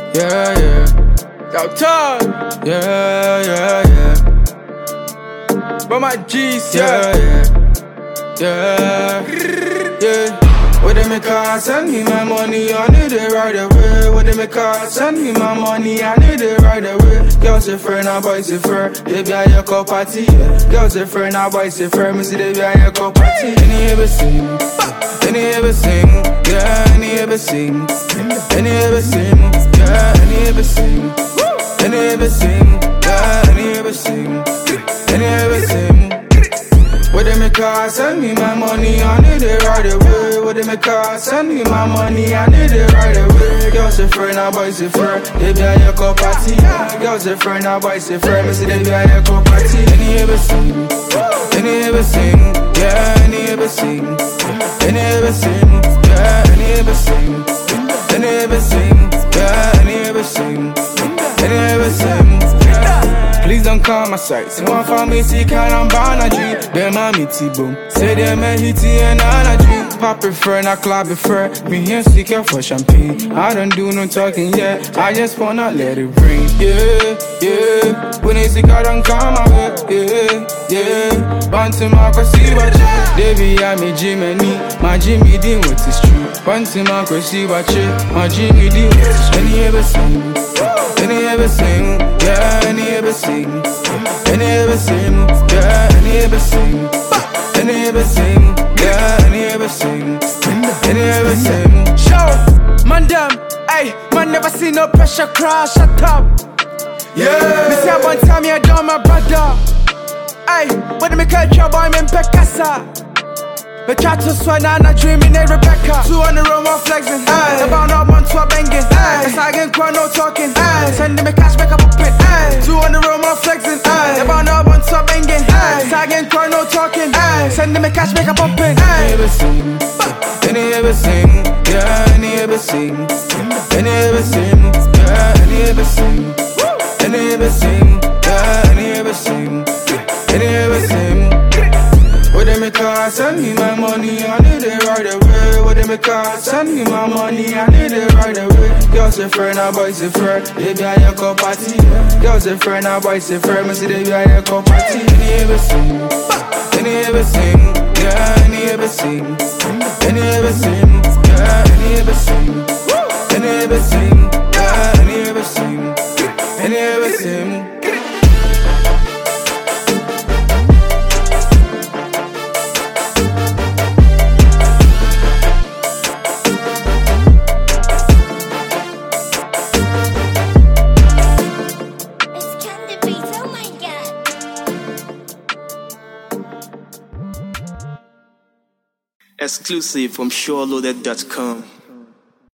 Yeah, yeah. Yo, Todd. Yeah. But my G's, yeah. What they make her send me my money, I need it right away. What they make her send me my money, I need it right away. Girls say friend, now boys say friend. Baby, I your cup party. Girls say friend, now boys say friend. Me say baby, I your cup party. Any ever sing, yeah. Any ever sing, yeah. Any ever sing, yeah. Any ever sing, any ever sing. What they make her send me my money, I need it right away. What they make her send me my money, I need it right away. Girls say friend, now boys say friend. Baby, I your cup party. Girls say friend, now boys say friend. Me say baby, I your cup party. Any ever sing, yeah. Any ever sing, any ever sing, yeah. Any ever sing, yeah. Any ever sing, yeah. Please don't call my site. Say one for me, see can I'm bound a dream. Them a meaty boom. Say them a hitty and on a dream. Pop prefer, not club prefer. Me here seek your for champagne. I don't do no talking yet. I just wanna let it ring. Yeah. When they sick, I don't call my way. Yeah. Bound to Marco, see what you. Baby, I'm a Jimmy. My Jimmy Dean with his true. Bound to Marco, see what you. My Jimmy Dean with his true. Any ever sing, yeah. Any ever sing, any ever sing, yeah. Any ever sing, yeah. Any ever sing. Show, man them, ay, man never see no pressure crash, shut up. Yeah. Me say one time you done my brother. Ay, when me catch trouble, I'm in Pekasa. Me try to swear now, not dreaming, hey Rebecca. 200 room, one flexing. The bound up one swap banging. Cause I get quite no talking. Sending me cash back up a pit. 200 room, one flexing. The bound up one swap banging. Cause I get quite no talking. Sending me cash back up a pit. Any ever sing, yeah. Any ever sing, any ever sing, yeah. Any ever sing, yeah. Any ever sing. What they make her send me my money, I need it right away. What they make her send me my money, I need it right away. Girls say friend, now boys say friend. Baby, I your cup party. Girls say friend, now boys say friend. Me say baby, I your cup party. Any ever sing, yeah. Any ever sing, yeah. Any ever sing, yeah. Any ever sing. Exclusive from SureLoaded.com.